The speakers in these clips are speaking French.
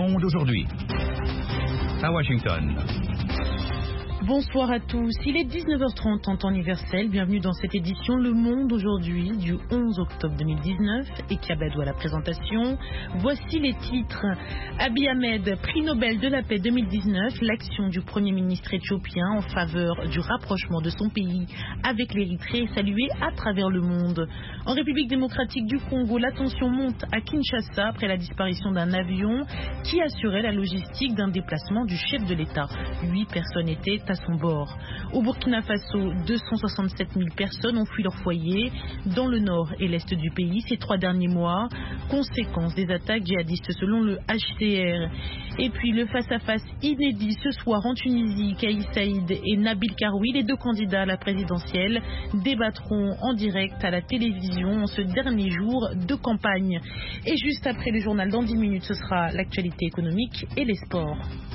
Monde aujourd'hui. À Washington. Bonsoir à tous, il est 19h30 en temps universel, bienvenue dans cette édition Le Monde aujourd'hui du 11 octobre 2019 et Kiabadou à la présentation. Voici les titres. Abiy Ahmed, prix Nobel de la paix 2019, l'action du Premier ministre éthiopien en faveur du rapprochement de son pays avec l'Érythrée est saluée à travers le monde. En République démocratique du Congo, la tension monte à Kinshasa après la disparition d'un avion qui assurait la logistique d'un déplacement du chef de l'État. 8 personnes étaient à son bord. Au Burkina Faso, 267 000 personnes ont fui leur foyer dans le nord et l'est du pays ces 3 derniers mois, conséquence des attaques djihadistes selon le HCR. Et puis le face-à-face inédit ce soir en Tunisie, Kais Saïd et Nabil Karoui, les 2 candidats à la présidentielle, débattront en direct à la télévision en ce dernier jour de campagne. Et juste après le journal dans 10 minutes, ce sera l'actualité économique et les sports.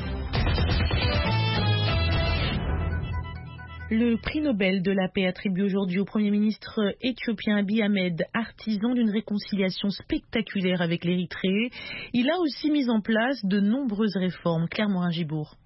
Le prix Nobel de la paix attribué aujourd'hui au Premier ministre éthiopien Abiy Ahmed, artisan d'une réconciliation spectaculaire avec l'Érythrée. Il a aussi mis en place de nombreuses réformes. Claire Morin-Gibourg.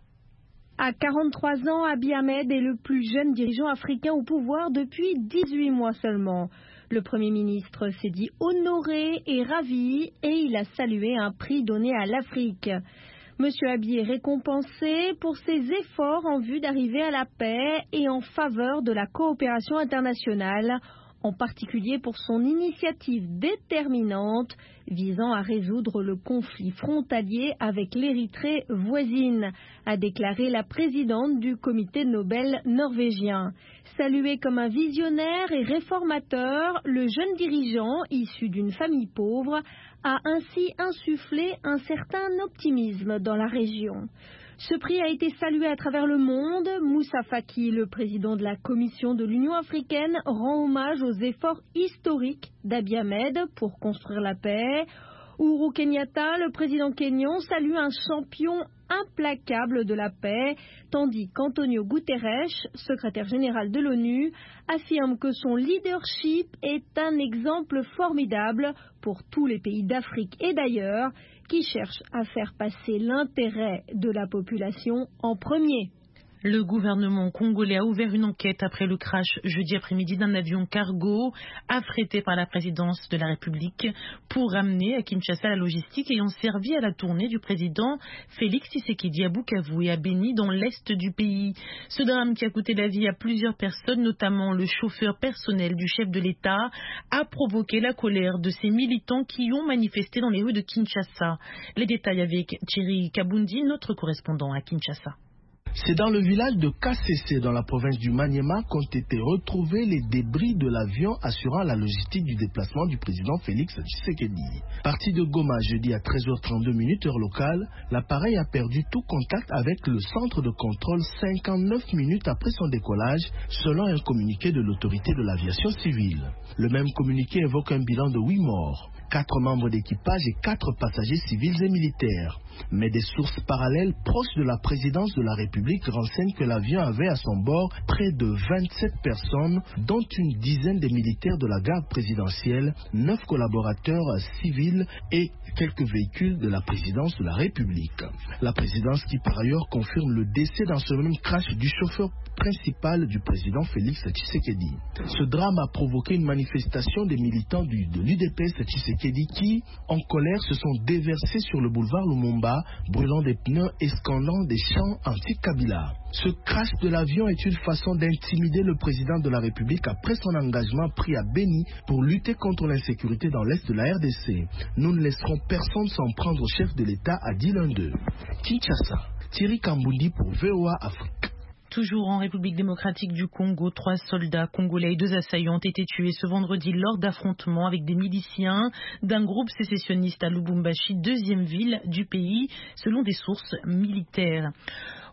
À 43 ans, Abiy Ahmed est le plus jeune dirigeant africain au pouvoir depuis 18 mois seulement. Le Premier ministre s'est dit honoré et ravi et il a salué un prix donné à l'Afrique. Monsieur Abiy est récompensé pour ses efforts en vue d'arriver à la paix et en faveur de la coopération internationale, en particulier pour son initiative déterminante visant à résoudre le conflit frontalier avec l'Érythrée voisine, a déclaré la présidente du comité Nobel norvégien. Salué comme un visionnaire et réformateur, le jeune dirigeant, issu d'une famille pauvre, a ainsi insufflé un certain optimisme dans la région. Ce prix a été salué à travers le monde. Moussa Faki, le président de la Commission de l'Union africaine, rend hommage aux efforts historiques d'Abiy Ahmed pour construire la paix. Uhuru Kenyatta, le président kényan, salue un champion implacable de la paix, tandis qu'Antonio Guterres, secrétaire général de l'ONU, affirme que son leadership est un exemple formidable pour tous les pays d'Afrique et d'ailleurs qui cherchent à faire passer l'intérêt de la population en premier. Le gouvernement congolais a ouvert une enquête après le crash jeudi après-midi d'un avion cargo affrété par la présidence de la République pour ramener à Kinshasa la logistique ayant servi à la tournée du président Félix Tshisekedi à Bukavu et à Beni dans l'est du pays. Ce drame qui a coûté la vie à plusieurs personnes, notamment le chauffeur personnel du chef de l'État, a provoqué la colère de ces militants qui ont manifesté dans les rues de Kinshasa. Les détails avec Thierry Kabundi, notre correspondant à Kinshasa. C'est dans le village de Kasese, dans la province du Maniema, qu'ont été retrouvés les débris de l'avion assurant la logistique du déplacement du président Félix Tshisekedi. Parti de Goma jeudi à 13h32 heure locale, l'appareil a perdu tout contact avec le centre de contrôle 59 minutes après son décollage, selon un communiqué de l'autorité de l'aviation civile. Le même communiqué évoque un bilan de 8 morts. 4 membres d'équipage et 4 passagers civils et militaires. Mais des sources parallèles proches de la présidence de la République renseignent que l'avion avait à son bord près de 27 personnes, dont une dizaine de militaires de la garde présidentielle, 9 collaborateurs civils et quelques véhicules de la présidence de la République. La présidence qui par ailleurs confirme le décès dans ce même crash du chauffeur principal du président Félix Tshisekedi. Ce drame a provoqué une manifestation des militants de l'UDPS Tshisekedi qui, en colère, se sont déversés sur le boulevard Lumumba, brûlant des pneus et scandant des chants anti-Kabila. Ce crash de l'avion est une façon d'intimider le président de la République après son engagement pris à Beni pour lutter contre l'insécurité dans l'est de la RDC. Nous ne laisserons personne s'en prendre au chef de l'État, a dit l'un d'eux. Kinshasa, Thierry Kambundi pour VOA Afrique. Toujours en République démocratique du Congo, 3 soldats congolais et 2 assaillants ont été tués ce vendredi lors d'affrontements avec des miliciens d'un groupe sécessionniste à Lubumbashi, 2e ville du pays, selon des sources militaires.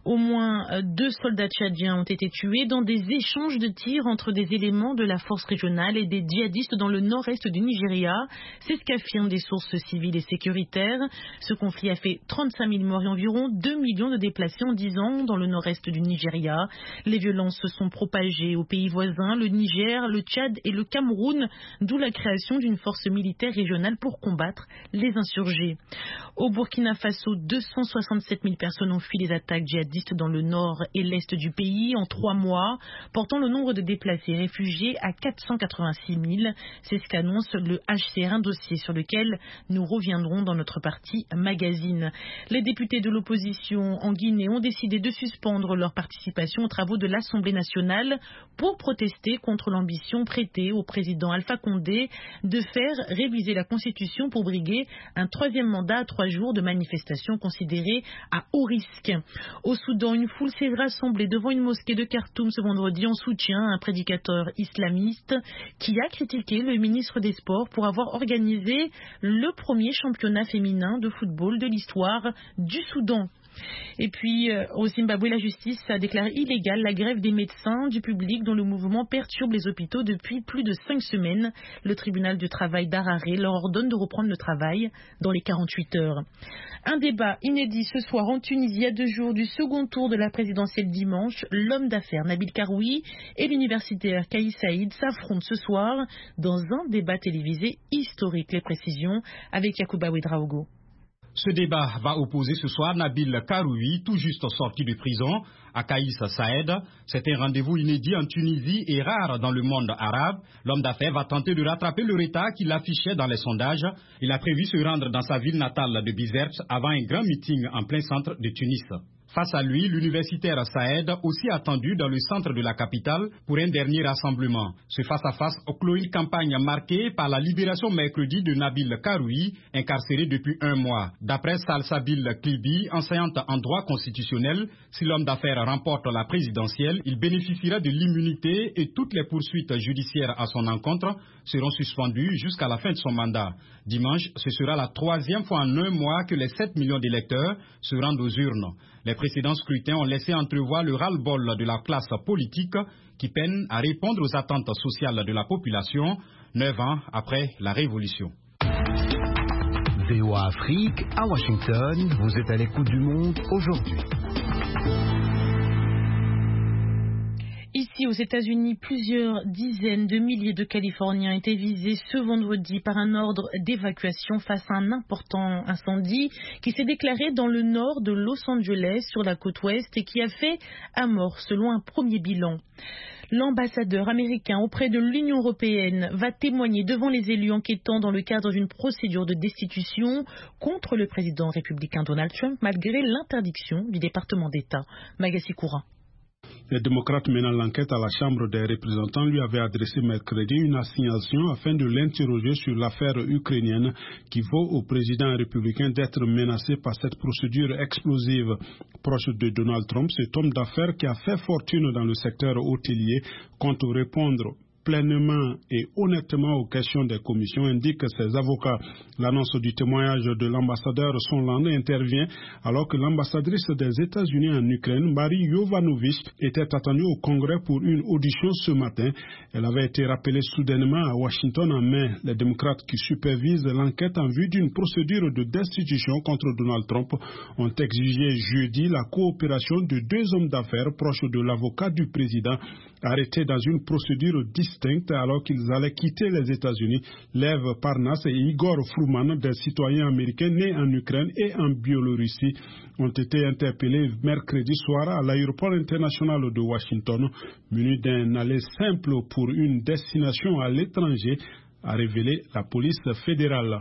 Au moins 2 soldats tchadiens ont été tués dans des échanges de tirs entre des éléments de la force régionale et des djihadistes dans le nord-est du Nigeria. C'est ce qu'affirment des sources civiles et sécuritaires. Ce conflit a fait 35 000 morts et environ 2 millions de déplacés en 10 ans dans le nord-est du Nigeria. Les violences se sont propagées aux pays voisins, le Niger, le Tchad et le Cameroun, d'où la création d'une force militaire régionale pour combattre les insurgés. Au Burkina Faso, 267 000 personnes ont fui les attaques djihadistes dans le nord et l'est du pays en 3 mois, portant le nombre de déplacés et réfugiés à 486 000. C'est ce qu'annonce le HCR, un dossier sur lequel nous reviendrons dans notre partie magazine. Les députés de l'opposition en Guinée ont décidé de suspendre leur participation aux travaux de l'Assemblée nationale pour protester contre l'ambition prêtée au président Alpha Condé de faire réviser la Constitution pour briguer un 3e mandat à 3 jours de manifestations considérées à haut risque. Au Soudan, une foule s'est rassemblée devant une mosquée de Khartoum ce vendredi en soutien à un prédicateur islamiste qui a critiqué le ministre des Sports pour avoir organisé le premier championnat féminin de football de l'histoire du Soudan. Et puis, au Zimbabwe, la justice a déclaré illégale la grève des médecins du public dont le mouvement perturbe les hôpitaux depuis plus de 5 semaines. Le tribunal du travail d'Harare leur ordonne de reprendre le travail dans les 48 heures. Un débat inédit ce soir en Tunisie à 2 jours du second tour de la présidentielle dimanche. L'homme d'affaires Nabil Karoui et l'universitaire Kais Saïd s'affrontent ce soir dans un débat télévisé historique. Les précisions avec Yacouba Ouedraogo. Ce débat va opposer ce soir Nabil Karoui, tout juste sorti de prison, à Kais Saïd. C'est un rendez-vous inédit en Tunisie et rare dans le monde arabe. L'homme d'affaires va tenter de rattraper le retard qu'il affichait dans les sondages. Il a prévu se rendre dans sa ville natale de Bizerte avant un grand meeting en plein centre de Tunis. Face à lui, l'universitaire Saïd, aussi attendu dans le centre de la capitale pour un dernier rassemblement. Ce face-à-face clôt une campagne marquée par la libération mercredi de Nabil Karoui, incarcéré depuis 1 mois. D'après Salsabil Klibi, enseignante en droit constitutionnel, si l'homme d'affaires remporte la présidentielle, il bénéficiera de l'immunité et toutes les poursuites judiciaires à son encontre seront suspendues jusqu'à la fin de son mandat. Dimanche, ce sera la 3e fois en 1 mois que les 7 millions d'électeurs se rendent aux urnes. Les précédents scrutins ont laissé entrevoir le ras-le-bol de la classe politique qui peine à répondre aux attentes sociales de la population 9 ans après la Révolution. VOA Afrique, à Washington, vous êtes à l'écoute du monde aujourd'hui. Ici, aux États-Unis, plusieurs dizaines de milliers de Californiens étaient visés ce vendredi par un ordre d'évacuation face à un important incendie qui s'est déclaré dans le nord de Los Angeles, sur la côte ouest, et qui a fait un mort selon un premier bilan. L'ambassadeur américain auprès de l'Union européenne va témoigner devant les élus enquêtants dans le cadre d'une procédure de destitution contre le président républicain Donald Trump, malgré l'interdiction du département d'État. Magassi Koura. Les démocrates menant l'enquête à la Chambre des représentants lui avaient adressé mercredi une assignation afin de l'interroger sur l'affaire ukrainienne qui vaut au président républicain d'être menacé par cette procédure explosive. Proche de Donald Trump, cet homme d'affaires qui a fait fortune dans le secteur hôtelier compte répondre pleinement et honnêtement aux questions des commissions, indiquent ses avocats. L'annonce du témoignage de l'ambassadeur Sonland intervient alors que l'ambassadrice des États-Unis en Ukraine, Marie Yovanovitch, était attendue au Congrès pour une audition ce matin. Elle avait été rappelée soudainement à Washington en mai. Les démocrates qui supervisent l'enquête en vue d'une procédure de destitution contre Donald Trump ont exigé jeudi la coopération de 2 hommes d'affaires proches de l'avocat du président, arrêtés dans une procédure distincte alors qu'ils allaient quitter les États-Unis. Lev Parnas et Igor Fruman, des citoyens américains nés en Ukraine et en Biélorussie, ont été interpellés mercredi soir à l'aéroport international de Washington, munis d'un aller simple pour une destination à l'étranger, a révélé la police fédérale.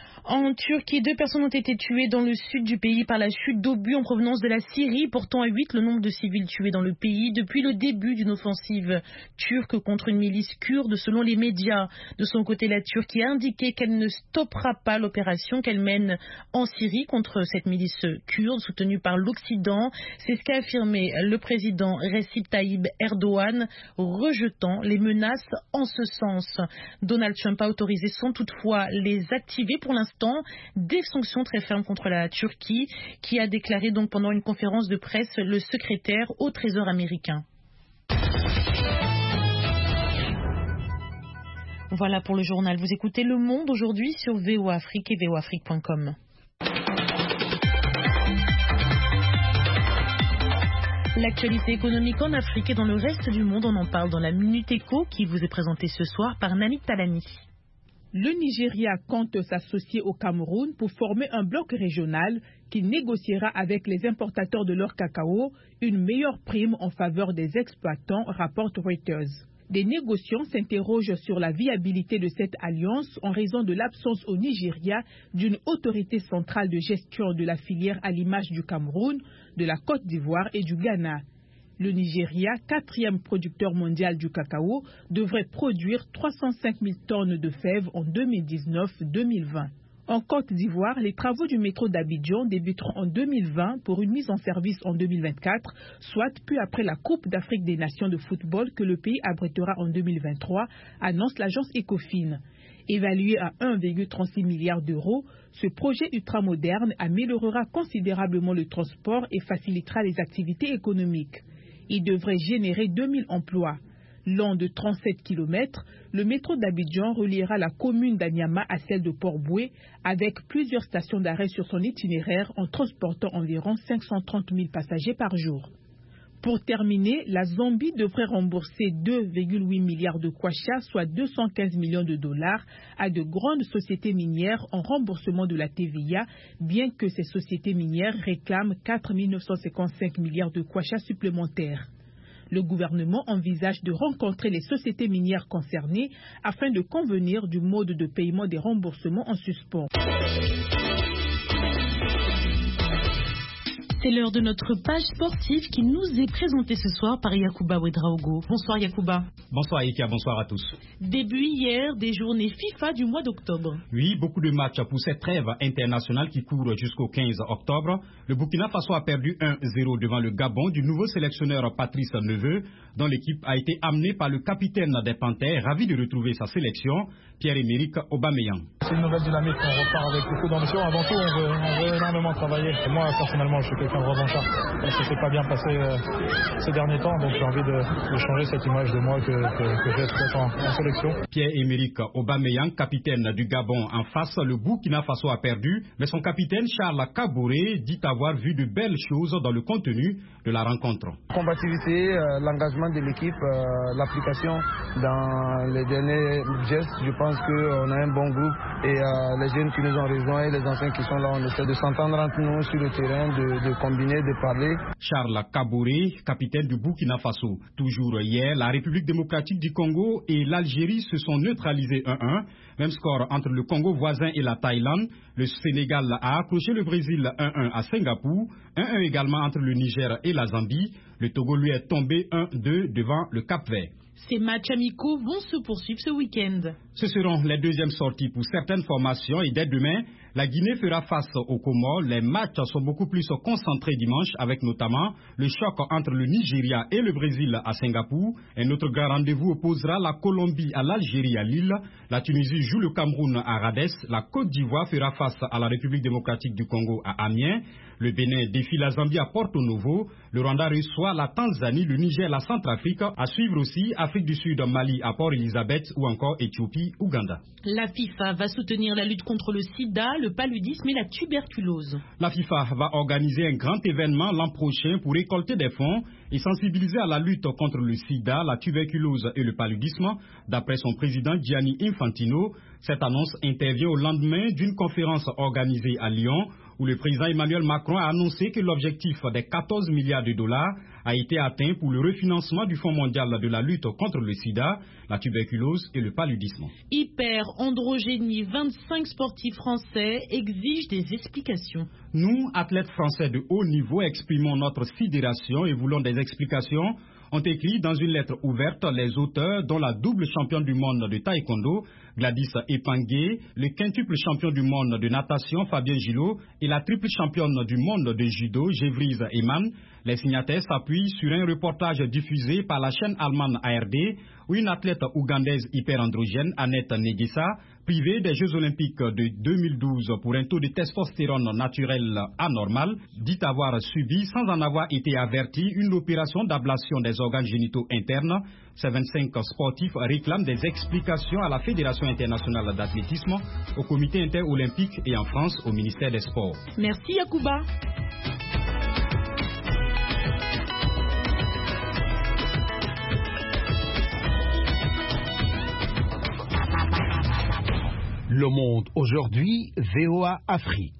En Turquie, 2 personnes ont été tuées dans le sud du pays par la chute d'obus en provenance de la Syrie, portant à 8 le nombre de civils tués dans le pays depuis le début d'une offensive turque contre une milice kurde, selon les médias. De son côté, la Turquie a indiqué qu'elle ne stoppera pas l'opération qu'elle mène en Syrie contre cette milice kurde soutenue par l'Occident. C'est ce qu'a affirmé le président Recep Tayyip Erdogan, rejetant les menaces en ce sens. Donald Trump a autorisé sans toutefois les activer pour l'instant l'instant des sanctions très fermes contre la Turquie, qui a déclaré donc pendant une conférence de presse le secrétaire au Trésor américain. Voilà pour le journal. Vous écoutez Le Monde aujourd'hui sur VOA Afrique et voafrique.com. L'actualité économique en Afrique et dans le reste du monde, on en parle dans la Minute Éco qui vous est présentée ce soir par Nani Talani. Le Nigeria compte s'associer au Cameroun pour former un bloc régional qui négociera avec les importateurs de leur cacao une meilleure prime en faveur des exploitants, rapporte Reuters. Des négociants s'interrogent sur la viabilité de cette alliance en raison de l'absence au Nigeria d'une autorité centrale de gestion de la filière à l'image du Cameroun, de la Côte d'Ivoire et du Ghana. Le Nigeria, 4e producteur mondial du cacao, devrait produire 305 000 tonnes de fèves en 2019-2020. En Côte d'Ivoire, les travaux du métro d'Abidjan débuteront en 2020 pour une mise en service en 2024, soit peu après la Coupe d'Afrique des Nations de football que le pays abritera en 2023, annonce l'agence Ecofin. Évalué à 1,36 milliard d'euros, ce projet ultramoderne améliorera considérablement le transport et facilitera les activités économiques. Il devrait générer 2000 emplois. Long de 37 km, le métro d'Abidjan reliera la commune d'Anyama à celle de Port-Boué avec plusieurs stations d'arrêt sur son itinéraire en transportant environ 530 000 passagers par jour. Pour terminer, la Zambie devrait rembourser 2,8 milliards de kwacha, soit 215 millions de dollars, à de grandes sociétés minières en remboursement de la TVA, bien que ces sociétés minières réclament 4 955 milliards de kwacha supplémentaires. Le gouvernement envisage de rencontrer les sociétés minières concernées afin de convenir du mode de paiement des remboursements en suspens. C'est l'heure de notre page sportive qui nous est présentée ce soir par Yacouba Ouedraogo. Bonsoir Yacouba. Bonsoir Ika, bonsoir à tous. Début hier des journées FIFA du mois d'octobre. Oui, beaucoup de matchs pour cette trêve internationale qui court jusqu'au 15 octobre. Le Burkina Faso a perdu 1-0 devant le Gabon du nouveau sélectionneur Patrice Neveu, dont l'équipe a été amenée par le capitaine des Panthères, ravi de retrouver sa sélection, Pierre-Emerick Aubameyang. C'est une nouvelle dynamique, on repart avec beaucoup d'ambition. Avant tout, on veut énormément travailler. Et moi, personnellement, je suis quelqu'un de revanchard. Ça ne s'est pas bien passé ces derniers temps, donc j'ai envie de changer cette image de moi que j'ai peut-être en sélection. Pierre-Emerick Aubameyang, capitaine du Gabon en face, le Burkina Faso a perdu, mais son capitaine Charles Kaboré dit avoir vu de belles choses dans le contenu de la rencontre. Combativité, l'engagement de l'équipe, l'application dans les derniers gestes, je pense qu'on a un bon groupe et les jeunes qui nous ont rejoints et les anciens qui sont là, on essaie de s'entendre entre nous sur le terrain, de combiner, de parler. Charles Kaboré, capitaine du Burkina Faso. Toujours hier, la République démocratique du Congo et l'Algérie se sont neutralisés 1-1. Même score entre le Congo voisin et la Thaïlande. Le Sénégal a accroché le Brésil 1-1 à Singapour. 1-1 également entre le Niger et la Zambie. Le Togo lui est tombé 1-2 devant le Cap-Vert. Ces matchs amicaux vont se poursuivre ce week-end. Ce seront les deuxièmes sorties pour certaines formations et dès demain, la Guinée fera face aux Comores. Les matchs sont beaucoup plus concentrés dimanche avec notamment le choc entre le Nigeria et le Brésil à Singapour. Un autre grand rendez-vous opposera la Colombie à l'Algérie à Lille. La Tunisie joue le Cameroun à Radès. La Côte d'Ivoire fera face à la République démocratique du Congo à Amiens. Le Bénin défie la Zambie à Porto Novo. Le Rwanda reçoit la Tanzanie, le Niger, la Centrafrique. À suivre aussi Afrique du Sud, Mali à Port-Elizabeth ou encore Éthiopie, Ouganda. La FIFA va soutenir la lutte contre le sida, le paludisme et la tuberculose. La FIFA va organiser un grand événement l'an prochain pour récolter des fonds et sensibiliser à la lutte contre le sida, la tuberculose et le paludisme. D'après son président Gianni Infantino, cette annonce intervient au lendemain d'une conférence organisée à Lyon où le président Emmanuel Macron a annoncé que l'objectif des 14 milliards de dollars a été atteint pour le refinancement du Fonds mondial de la lutte contre le sida, la tuberculose et le paludisme. Hyperandrogénie, 25 sportifs français exigent des explications. Nous, athlètes français de haut niveau, exprimons notre sidération et voulons des explications, ont écrit dans une lettre ouverte les auteurs dont la double championne du monde de taekwondo, Gladys Epangué, le quintuple champion du monde de natation, Fabien Gillot, et la triple championne du monde de judo, Gévrise Eman. Les signataires s'appuient Karoui sur un reportage diffusé par la chaîne allemande ARD où une athlète ougandaise hyperandrogène, Annette Negesa, privée des Jeux Olympiques de 2012 pour un taux de testostérone naturel anormal, dit avoir subi, sans en avoir été averti, une opération d'ablation des organes génitaux internes. Ces 25 sportifs réclament des explications à la Fédération internationale d'athlétisme, au Comité interolympique et en France au ministère des Sports. Merci Yacouba. Le Monde aujourd'hui, VOA Afrique.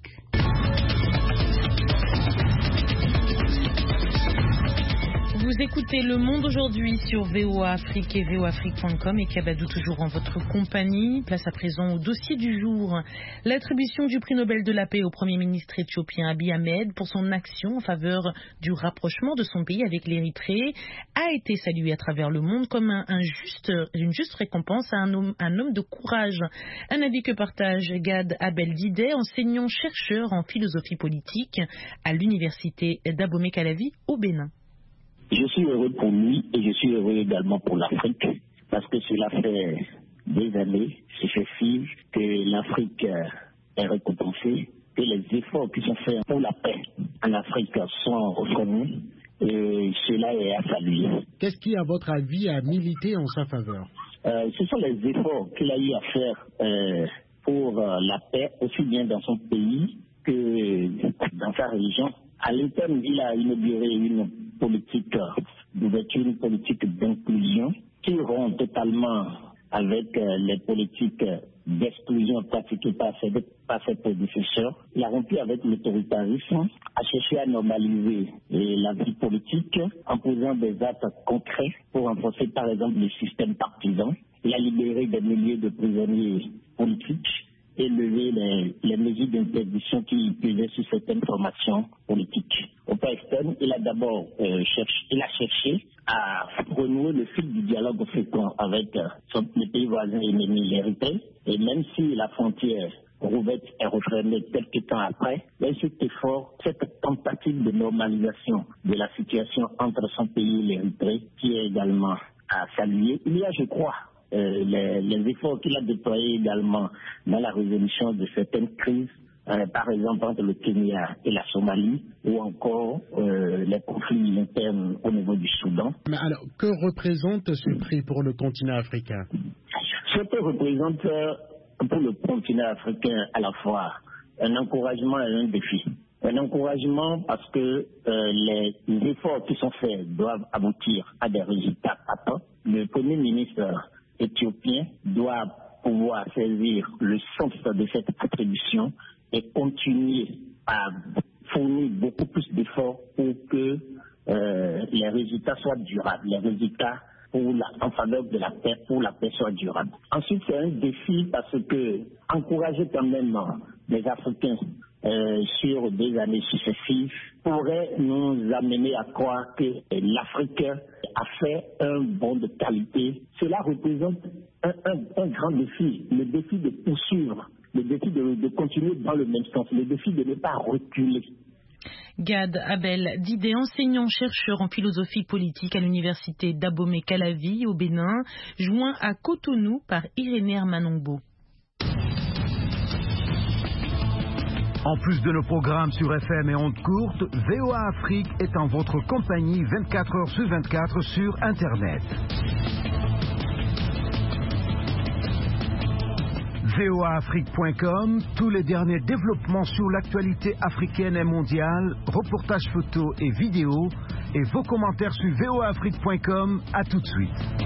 Vous écoutez Le Monde aujourd'hui sur VOA Afrique et voafrique.com et Kabadou toujours en votre compagnie. Place à présent au dossier du jour. L'attribution du prix Nobel de la paix au Premier ministre éthiopien Abiy Ahmed pour son action en faveur du rapprochement de son pays avec l'Érythrée a été saluée à travers le monde comme une juste récompense à un homme de courage. Un avis que partage Gad Abel Didé, enseignant-chercheur en philosophie politique à l'université d'Abomey-Calavi au Bénin. Je suis heureux pour lui et je suis heureux également pour l'Afrique parce que cela fait des années successives que l'Afrique est récompensée, que les efforts qui sont faits pour la paix en Afrique sont reconnus et cela est à saluer. Qu'est-ce qui, à votre avis, a milité en sa faveur? Ce sont les efforts qu'il a eu à faire pour la paix, aussi bien dans son pays que dans sa région. À l'interne, il a inauguré une politique d'ouverture, une politique d'inclusion qui rompt totalement avec les politiques d'exclusion pratiquées par ses prédécesseurs. Il a rompu avec l'autoritarisme, a cherché à normaliser la vie politique en posant des actes concrets pour renforcer par exemple le système partisan. Il a libéré des milliers de prisonniers politiques et lever les mesures d'interdiction qui pesaient sur certaines formations politiques. Au plan externe, il a d'abord cherché à renouer le fil du dialogue fécond avec les pays voisins ennemis, l'Érythrée, et même si la frontière rouverte est refermée quelques temps après, mais cet effort, cette tentative de normalisation de la situation entre son pays et l'Érythrée, qui est également à saluer. Il y a, je crois, les efforts qu'il a déployés également dans la résolution de certaines crises, par exemple entre le Kenya et la Somalie, ou encore les conflits internes au niveau du Soudan. Mais alors, que représente ce prix pour le continent africain? Ce prix représente pour le continent africain à la fois un encouragement et un défi. Un encouragement parce que les efforts qui sont faits doivent aboutir à des résultats patents. Le Premier ministre éthiopien doit pouvoir saisir le sens de cette attribution et continuer à fournir beaucoup plus d'efforts pour que les résultats soient durables, les résultats en faveur de la paix, pour la paix soit durable. Ensuite, c'est un défi parce que encourager quand même les Africains sur des années successives pourrait nous amener à croire que l'Afrique a fait un bond de qualité. Cela représente un grand défi, le défi de poursuivre, le défi de continuer dans le même sens, le défi de ne pas reculer. Gad Abel Didé, enseignant-chercheur en philosophie politique à l'université d'Abomey-Calavi au Bénin, joint à Cotonou par Irénée Manongbo. En plus de nos programmes sur FM et ondes courtes, VOA Afrique est en votre compagnie 24 heures sur 24 sur Internet. voaafrique.com, tous les derniers développements sur l'actualité africaine et mondiale, reportages photos et vidéos, et vos commentaires sur voaafrique.com. À tout de suite.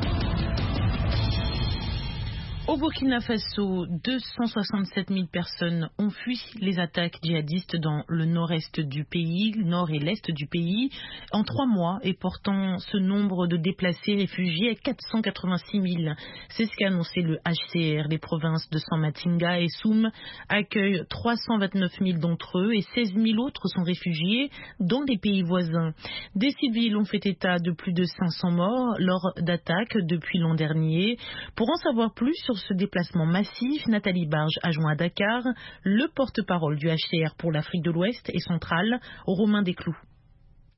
Au Burkina Faso, 267 000 personnes ont fui les attaques djihadistes dans le nord-est du pays, nord et l'est du pays, en 3 mois, et portant ce nombre de déplacés réfugiés à 486 000. C'est ce qu'a annoncé le HCR. Les provinces de Samatinga et Soum accueillent 329 000 d'entre eux et 16 000 autres sont réfugiés dans les pays voisins. Des civils ont fait état de plus de 500 morts lors d'attaques depuis l'an dernier. Pour en savoir plus sur ce déplacement massif, Nathalie Barge a joint à Dakar le porte-parole du HCR pour l'Afrique de l'Ouest et centrale, Romain Desclous.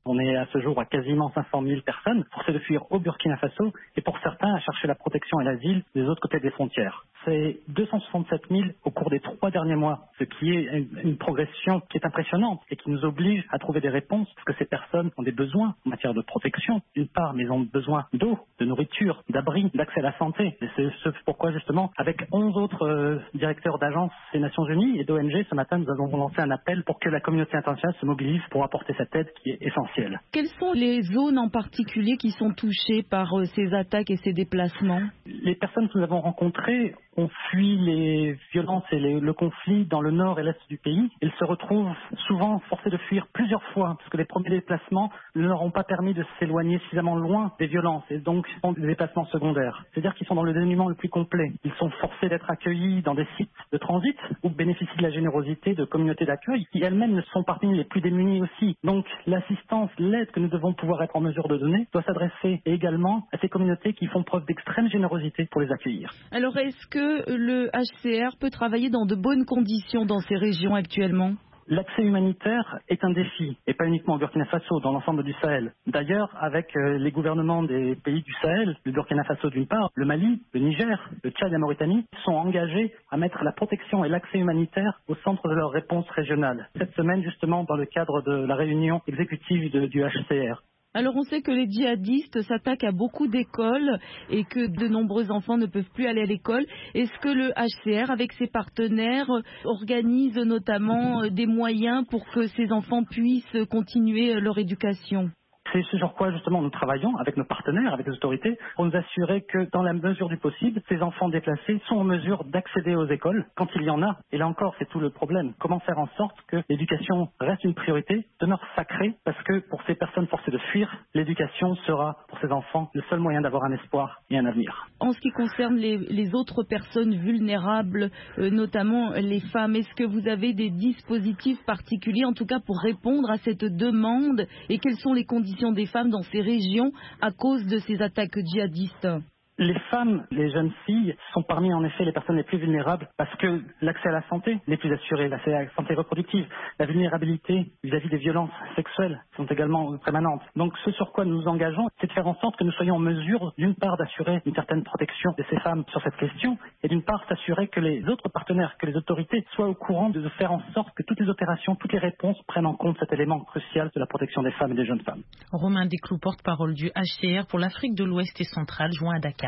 On est à ce jour à quasiment 500 000 personnes forcées de fuir au Burkina Faso et pour certains à chercher la protection et l'asile des autres côtés des frontières. C'est 267 000 au cours des 3 derniers mois, ce qui est une progression qui est impressionnante et qui nous oblige à trouver des réponses parce que ces personnes ont des besoins en matière de protection, d'une part, mais ils ont besoin d'eau, de nourriture, d'abri, d'accès à la santé. Et c'est ce pourquoi justement, avec 11 autres directeurs d'agences des Nations Unies et d'ONG, ce matin, nous avons lancé un appel pour que la communauté internationale se mobilise pour apporter cette aide qui est essentielle. Quelles sont les zones en particulier qui sont touchées par ces attaques et ces déplacements? Les personnes que nous avons rencontrées ont fui les violences et le conflit dans le nord et l'est du pays. Ils se retrouvent souvent forcés de fuir plusieurs fois parce que les premiers déplacements ne leur ont pas permis de s'éloigner suffisamment loin des violences et donc font des déplacements secondaires. C'est-à-dire qu'ils sont dans le dénuement le plus complet. Ils sont forcés d'être accueillis dans des sites de transit ou bénéficient de la générosité de communautés d'accueil qui elles-mêmes ne sont parmi les plus démunis aussi. Donc l'assistance, l'aide que nous devons pouvoir être en mesure de donner doit s'adresser également à ces communautés qui font preuve d'extrême générosité pour les accueillir. Alors est-ce que le HCR peut travailler dans de bonnes conditions dans ces régions actuellement? L'accès humanitaire est un défi, et pas uniquement au Burkina Faso, dans l'ensemble du Sahel. D'ailleurs, avec les gouvernements des pays du Sahel, le Burkina Faso d'une part, le Mali, le Niger, le Tchad et la Mauritanie, sont engagés à mettre la protection et l'accès humanitaire au centre de leur réponse régionale. Cette semaine, justement, dans le cadre de la réunion exécutive du HCR. Alors on sait que les djihadistes s'attaquent à beaucoup d'écoles et que de nombreux enfants ne peuvent plus aller à l'école. Est-ce que le HCR, avec ses partenaires, organise notamment des moyens pour que ces enfants puissent continuer leur éducation ? C'est ce sur quoi justement nous travaillons avec nos partenaires, avec les autorités, pour nous assurer que dans la mesure du possible, ces enfants déplacés sont en mesure d'accéder aux écoles quand il y en a. Et là encore, c'est tout le problème. Comment faire en sorte que l'éducation reste une priorité, demeure sacrée, parce que pour ces personnes forcées de fuir, l'éducation sera pour ces enfants le seul moyen d'avoir un espoir et un avenir. En ce qui concerne les autres personnes vulnérables, notamment les femmes, est-ce que vous avez des dispositifs particuliers, en tout cas pour répondre à cette demande, et quelles sont les conditions des femmes dans ces régions à cause de ces attaques djihadistes? Les femmes, les jeunes filles sont parmi en effet les personnes les plus vulnérables parce que l'accès à la santé n'est plus assuré, l'accès à la santé reproductive, la vulnérabilité vis-à-vis des violences sexuelles sont également permanentes. Donc ce sur quoi nous nous engageons, c'est de faire en sorte que nous soyons en mesure d'une part d'assurer une certaine protection de ces femmes sur cette question et d'une part s'assurer que les autres partenaires, que les autorités soient au courant de faire en sorte que toutes les opérations, toutes les réponses prennent en compte cet élément crucial de la protection des femmes et des jeunes femmes. Romain Desclous, porte-parole du HCR pour l'Afrique de l'Ouest et centrale, joint à Dakar.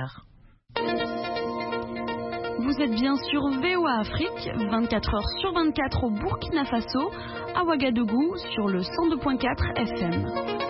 Vous êtes bien sur VOA Afrique, 24 heures sur 24 au Burkina Faso, à Ouagadougou sur le 102.4 FM.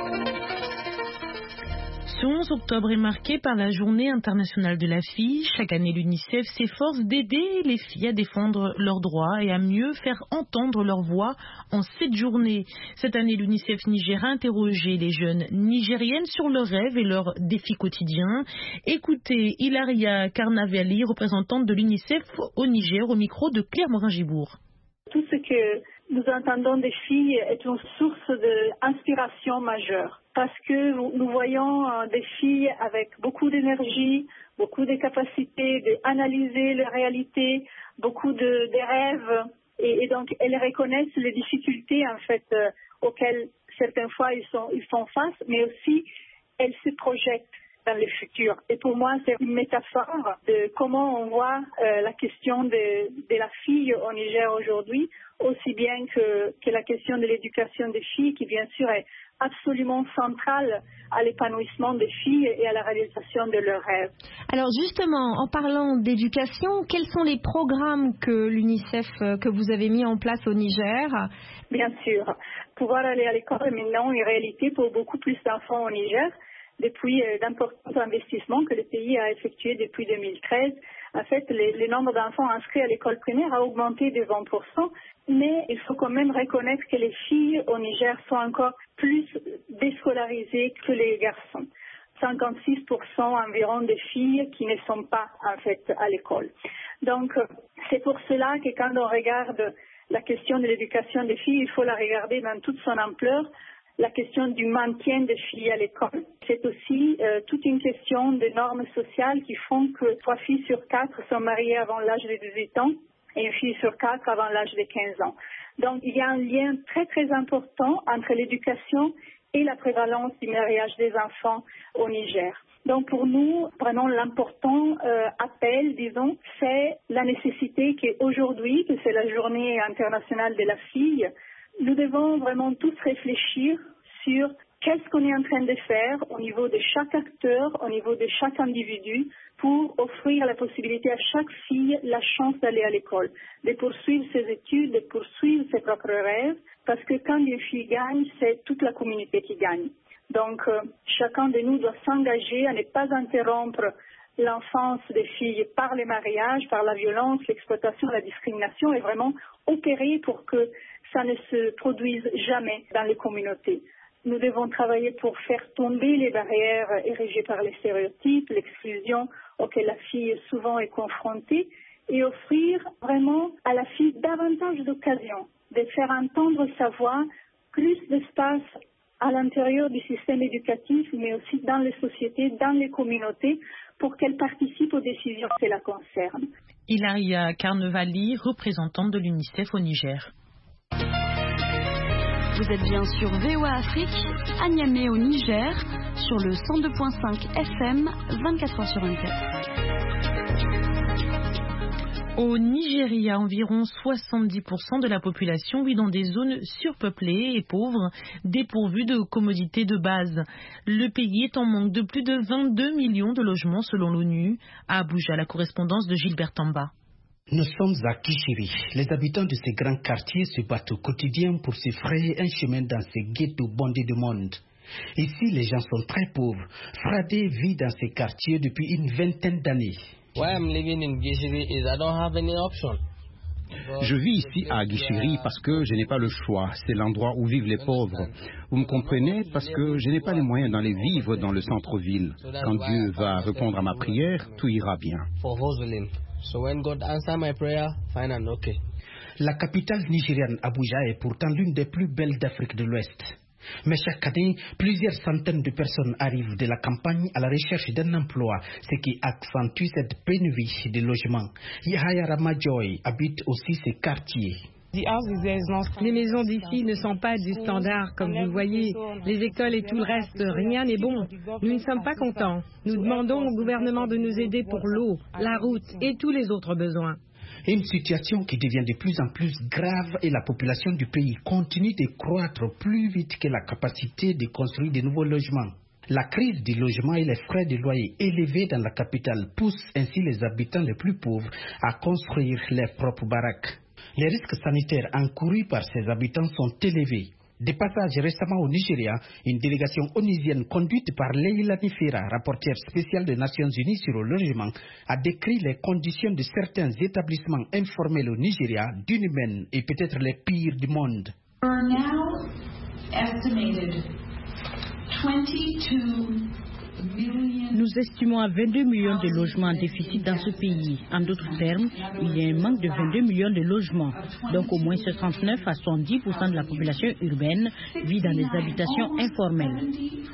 Ce 11 octobre est marqué par la Journée internationale de la fille. Chaque année, l'UNICEF s'efforce d'aider les filles à défendre leurs droits et à mieux faire entendre leur voix en cette journée. Cette année, l'UNICEF Niger a interrogé les jeunes nigériennes sur leurs rêves et leurs défis quotidiens. Écoutez Hilaria Carnavali, représentante de l'UNICEF au Niger, au micro de Claire Morin-Gibourg. Tout ce que nous entendons des filles est une source d'inspiration majeure parce que nous voyons des filles avec beaucoup d'énergie, beaucoup de capacités d'analyser la réalité, beaucoup de rêves et donc elles reconnaissent les difficultés en fait auxquelles certaines fois ils font face, mais aussi elles se projettent dans le futur. Et pour moi, c'est une métaphore de comment on voit la question de la fille au Niger aujourd'hui, aussi bien que la question de l'éducation des filles, qui bien sûr est absolument centrale à l'épanouissement des filles et à la réalisation de leurs rêves. Alors justement, en parlant d'éducation, quels sont les programmes que l'UNICEF, que vous avez mis en place au Niger? Bien sûr. Pouvoir aller à l'école est maintenant une réalité pour beaucoup plus d'enfants au Niger, depuis d'importants investissements que le pays a effectués depuis 2013. En fait, le nombre d'enfants inscrits à l'école primaire a augmenté de 20%, mais il faut quand même reconnaître que les filles au Niger sont encore plus déscolarisées que les garçons. 56% environ des filles qui ne sont pas en fait à l'école. Donc, c'est pour cela que quand on regarde la question de l'éducation des filles, il faut la regarder dans toute son ampleur. La question du maintien des filles à l'école. C'est aussi toute une question de normes sociales qui font que 3 filles sur 4 sont mariées avant l'âge de 18 ans et une fille sur 4 avant l'âge de 15 ans. Donc, il y a un lien très, très important entre l'éducation et la prévalence du mariage des enfants au Niger. Donc pour nous, vraiment l'important appel, disons, c'est la nécessité qu'aujourd'hui, que c'est la journée internationale de la fille, nous devons vraiment tous réfléchir sur qu'est-ce qu'on est en train de faire au niveau de chaque acteur, au niveau de chaque individu, pour offrir la possibilité à chaque fille la chance d'aller à l'école, de poursuivre ses études, de poursuivre ses propres rêves, parce que quand une fille gagne, c'est toute la communauté qui gagne. Donc, chacun de nous doit s'engager à ne pas interrompre l'enfance des filles par les mariages, par la violence, l'exploitation, la discrimination, et vraiment opérer pour que ça ne se produise jamais dans les communautés. Nous devons travailler pour faire tomber les barrières érigées par les stéréotypes, l'exclusion auxquelles la fille souvent est confrontée, et offrir vraiment à la fille davantage d'occasions de faire entendre sa voix, plus d'espace à l'intérieur du système éducatif, mais aussi dans les sociétés, dans les communautés, pour qu'elle participe aux décisions qui la concernent. Hilaria Carnevali, représentante de l'UNICEF au Niger. Vous êtes bien sur VOA Afrique, à Niamey au Niger, sur le 102.5 FM, 24h sur 24. Au Nigeria, environ 70% de la population vit dans des zones surpeuplées et pauvres, dépourvues de commodités de base. Le pays est en manque de plus de 22 millions de logements selon l'ONU. À Abuja, la correspondance de Gilbert Tamba. Nous sommes à Kishiri. Les habitants de ces grands quartiers se battent au quotidien pour se frayer un chemin dans ces ghettos bondés de monde. Ici, les gens sont très pauvres. Fradé vit dans ces quartiers depuis une vingtaine d'années. Je vis ici à Gishiri parce que je n'ai pas le choix. C'est l'endroit où vivent les pauvres. Vous me comprenez? Parce que je n'ai pas les moyens d'aller vivre dans le centre-ville. Quand Dieu va répondre à ma prière, tout ira bien. La capitale nigériane, Abuja, est pourtant l'une des plus belles d'Afrique de l'Ouest. Mais chaque année, plusieurs centaines de personnes arrivent de la campagne à la recherche d'un emploi, ce qui accentue cette pénurie de logements. Yahaya Ramajoy habite aussi ces quartiers. Les maisons d'ici ne sont pas du standard, comme vous le voyez. Les écoles et tout le reste, rien n'est bon. Nous ne sommes pas contents. Nous demandons au gouvernement de nous aider pour l'eau, la route et tous les autres besoins. Une situation qui devient de plus en plus grave et la population du pays continue de croître plus vite que la capacité de construire de nouveaux logements. La crise du logement et les frais de loyer élevés dans la capitale poussent ainsi les habitants les plus pauvres à construire leurs propres baraques. Les risques sanitaires encourus par ces habitants sont élevés. De passage récemment au Nigeria, une délégation onusienne conduite par Leila Nifera, rapporteure spéciale des Nations Unies sur le logement, a décrit les conditions de certains établissements informels au Nigeria, d'inhumaines et peut-être les pires du monde. Nous estimons à 22 millions de logements en déficit dans ce pays. En d'autres termes, il y a un manque de 22 millions de logements. Donc au moins 69 à 70% de la population urbaine vit dans des habitations informelles.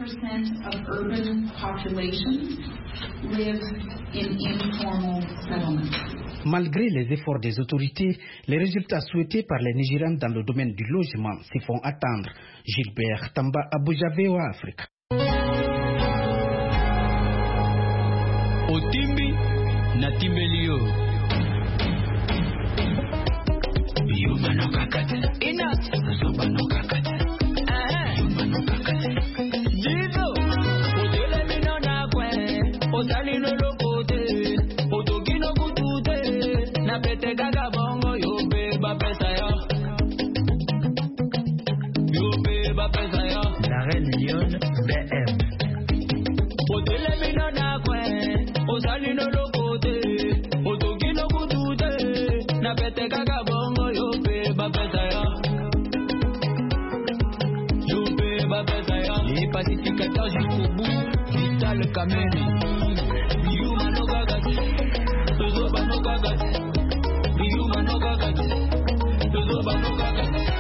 Malgré les efforts des autorités, les résultats souhaités par les Nigérians dans le domaine du logement se font attendre. Gilbert Tamba, Abuja, VOA Afrique. Otimbi na Timbelio. Yuma no kakate. Enough. Soba no kakate. Yuma no kakate. Jizo. Odele mi no na kwe. Otali no lokote. Otogi no kutute. Na pete gaga bongo yo beba pesa yo. Yo beba pesa yo. La Reine Lyon BM. Odele mi no na kwe. Osali no lokote, otogi no kutute, na pete kaka bongo yo pe ba pesa ya. Yo pe ba pesa ya. Les pacificateurs jusqu'au bout, Vital Kameni. Yuma no gagati, Tozoba no gagati. Yuma no gagati, Tozoba no gagati.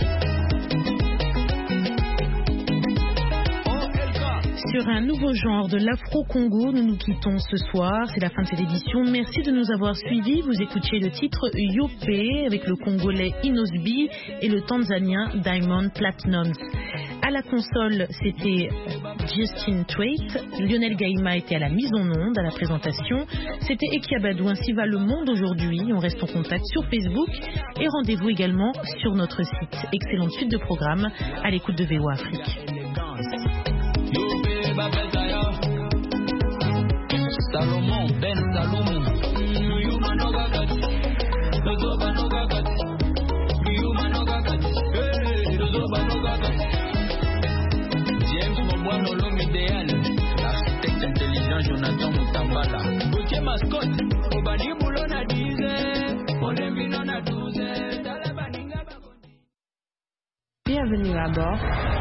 Sur un nouveau genre de l'Afro-Congo, nous nous quittons ce soir. C'est la fin de cette édition. Merci de nous avoir suivis. Vous écoutiez le titre Yopé avec le Congolais Inosbi et le Tanzanien Diamond Platnumz. À la console, c'était Justin Twait. Lionel Gaïma était à la mise en onde, à la présentation. C'était Ekiabadou. Ainsi va le monde aujourd'hui. On reste en contact sur Facebook et rendez-vous également sur notre site. Excellente suite de programmes à l'écoute de VOA Afrique. Salomon, Ben Salomon, Yuma no Gagati, Dozoba no Gagati, Yuma no Gagati, Dozoba no Gagati. James Mobano l'homme idéal, l'architecte intelligent Jonathan Mutambala. Gauthier Mascotte, Obani Boulona disait, on est venu à 12. Bienvenue à bord.